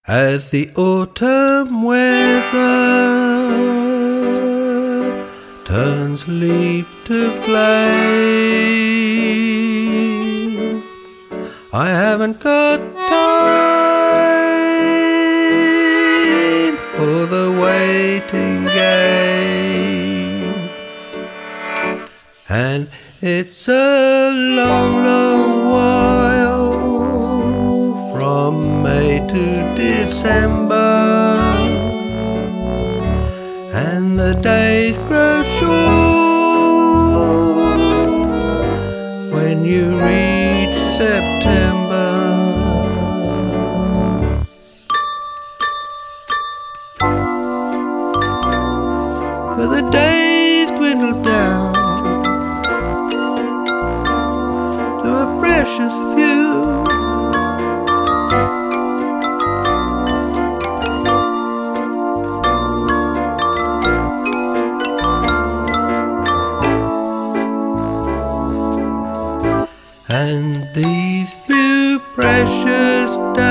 As the autumn weather turns leaf to flame, I haven't got time for the waiting game. And it's a long, long while from May to December, and the days grow short when you reach September. For the days dwindle down to a precious few, and these few precious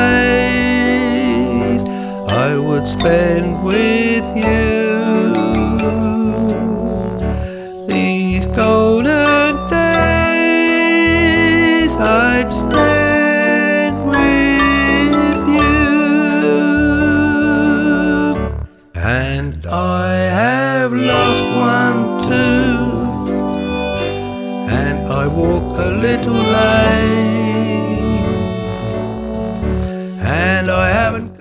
days I would spend with you. These golden days I'd spend with you. And I have lost one too, and I walk a little lane, and I haven't